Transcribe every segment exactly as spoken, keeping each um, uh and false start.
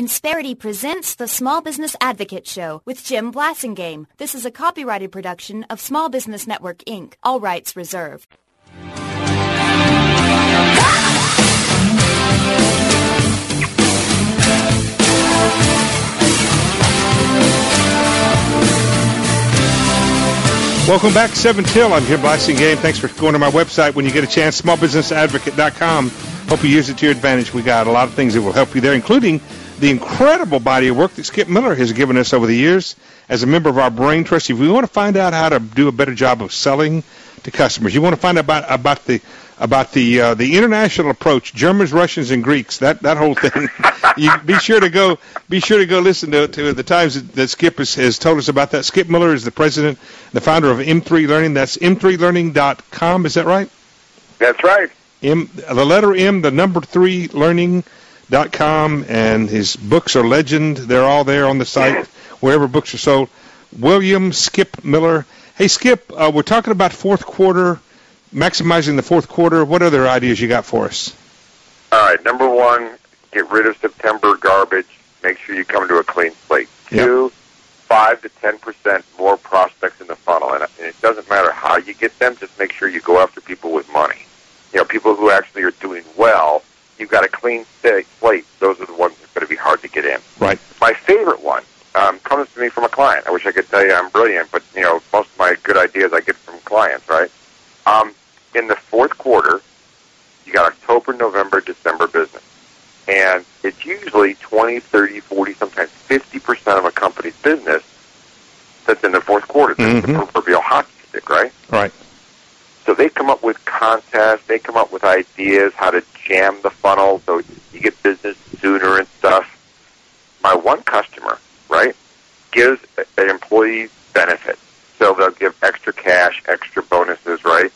Insperity presents the Small Business Advocate Show with Jim Blasingame. This is a copyrighted production of Small Business Network, Incorporated. All rights reserved. Welcome back, seven till. I'm Jim Blasingame. Thanks for going to my website when you get a chance, small business advocate dot com. Hope you use it to your advantage. We got a lot of things that will help you there, including the incredible body of work that Skip Miller has given us over the years as a member of our Brain Trust. If you want to find out how to do a better job of selling to customers, you want to find out about, about the about the uh, the international approach, Germans, Russians, and Greeks, that, that whole thing. You be sure to go be sure to go listen to, to the times that, that Skip has, has told us about that. Skip Miller is the president, the founder of M three Learning. That's M three learning dot com. Is that right? That's right. M, the letter M, the number three learning dot com, and his books are legend. They're all there on the site wherever books are sold. William Skip Miller. Hey, Skip, uh, we're talking about fourth quarter, maximizing the fourth quarter. What other ideas you got for us? All right, number one, get rid of September garbage. Make sure you come to a clean slate. Yep. Two, five to ten percent more prospects in the funnel, and it doesn't matter how you get them. Just make sure you go after people with money. You know, people who actually are doing well. You've got a clean slate. Those are the ones that are going to be hard to get in. Right. My favorite one um, comes to me from a client. I wish I could tell you I'm brilliant, but, you know, most of my good ideas I get from clients, right? Um, in the fourth quarter, you got October, November, December business. And it's usually twenty, thirty, forty, sometimes fifty percent of a company's business that's in the fourth quarter. That's Mm-hmm. the proverbial hockey stick, right? Right. So they come up with contests. They come up with ideas how to jam the funnel so you get business sooner and stuff. My one customer, right, gives an employee benefit. So they'll give extra cash, extra bonuses, right,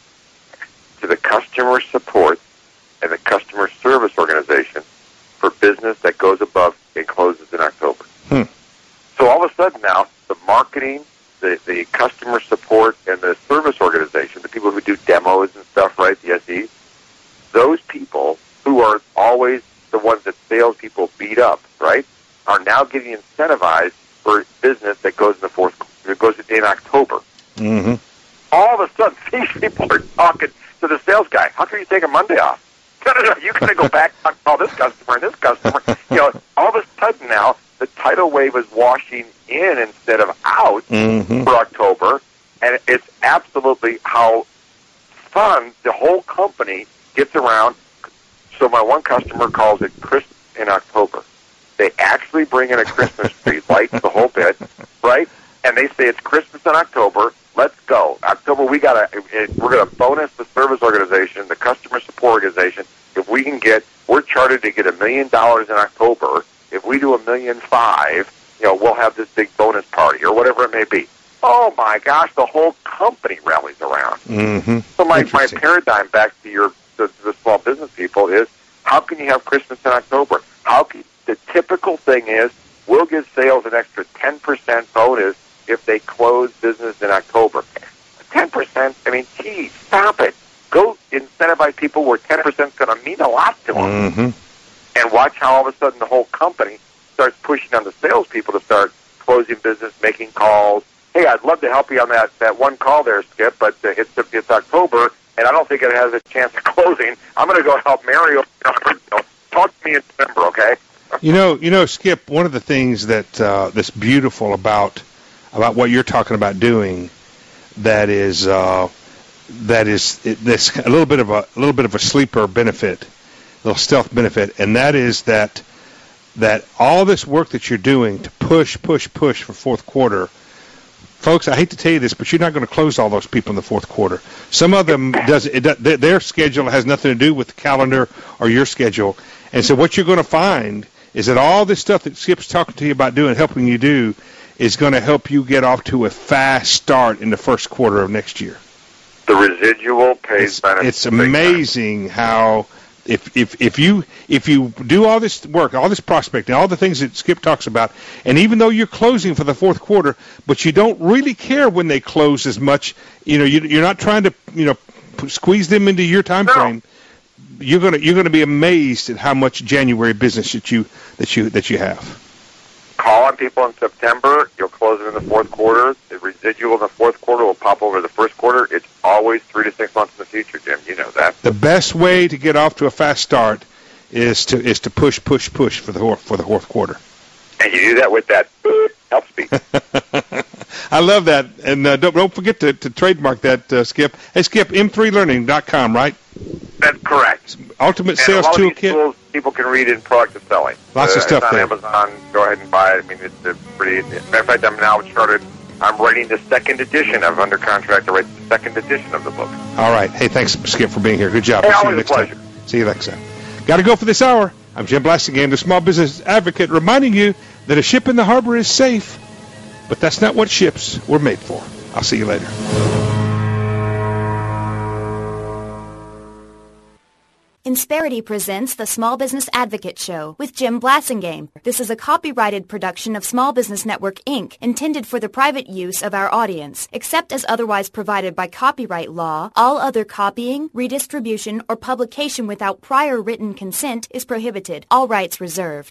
to the customer support and the customer service organization for business that goes above and closes in October. Hmm. So all of a sudden now, the marketing, the, the customer support, and the service organization, the people who do demos and stuff, right, the S Es, those people who are always the ones that salespeople beat up, right, are now getting incentivized for business that goes in the fourth, that goes in October. Mm-hmm. All of a sudden, these people are talking to the sales guy. How can you take a Monday off? No, no, no. You got to go back and call this customer and this customer. You know, all of a sudden now, the tidal wave is washing in instead of out Mm-hmm. for October, and it's absolutely how fun the whole company gets around. So my one customer calls it Christmas in October. They actually bring in a Christmas tree, lights the whole bit, right? And they say it's Christmas in October. Let's go. October, we got to. We're going to bonus the service organization, the customer support organization. If we can get, we're charted to get a million dollars in October. If we do a million five, you know, we'll have this big bonus party or whatever it may be. Oh my gosh, the whole company rallies around. Mm-hmm. So my, my paradigm back to your to, to the small business people is, how can you have Christmas in October? How can, the typical thing is, we'll give sales an extra ten percent bonus if they close business in October. ten percent, I mean, geez, stop it. Go incentivize people where ten percent is going to mean a lot to them. Mm-hmm. And watch how all of a sudden the whole company starts pushing on the salespeople to start closing business, making calls. Hey, I'd love to help you on that, that one call there, Skip, but uh, it's it's October, and I don't think it has a chance of closing. I'm going to go help Mario. Talk to me in December, okay? You know, you know, Skip, one of the things that uh, that's beautiful about about what you're talking about doing, that is uh, that is it, this a little bit of a, a little bit of a sleeper benefit, a little stealth benefit, and that is that that all this work that you're doing to push, push, push for fourth quarter. Folks, I hate to tell you this, but you're not going to close all those people in the fourth quarter. Some of them does it, their schedule has nothing to do with the calendar or your schedule, and so what you're going to find is that all this stuff that Skip's talking to you about doing, helping you do, is going to help you get off to a fast start in the first quarter of next year. The residual pays It's, benefits. it's amazing how if if if you if you do all this work, all this prospecting, all the things that Skip talks about, and even though you're closing for the fourth quarter, but you don't really care when they close as much, you know, you, you're not trying to, you know, squeeze them into your time No. frame. you're gonna you're gonna be amazed at how much January business that you that you that you have. Call on people in September. You'll close it in the fourth quarter. The residual in the fourth quarter will pop over the first quarter. It's always three to six months in the future, Jim. You know that. The best way to get off to a fast start is to is to push, push, push for the for the fourth quarter. And you do that with that help speed. I love that, and uh, don't don't forget to, to trademark that, uh, Skip. Hey, Skip, M three learning dot com, right? That's correct. Ultimate and Sales a lot Toolkit. Of these tools people can read in Proactive Selling. Lots uh, of stuff it's on there. Amazon. Go ahead and buy it. I mean, it's a pretty. Matter of fact, I'm now started. I'm writing the second edition. I'm under contract to write the second edition of the book. All right. Hey, thanks, Skip, for being here. Good job. Hey, We'll see you always next a pleasure. time. See you next time. Got to go for this hour. I'm Jim Blasingame, the Small Business Advocate, reminding you that a ship in the harbor is safe, but that's not what ships were made for. I'll see you later. Insperity presents the Small Business Advocate Show with Jim Blasingame. This is a copyrighted production of Small Business Network, Incorporated, intended for the private use of our audience. Except as otherwise provided by copyright law, all other copying, redistribution, or publication without prior written consent is prohibited. All rights reserved.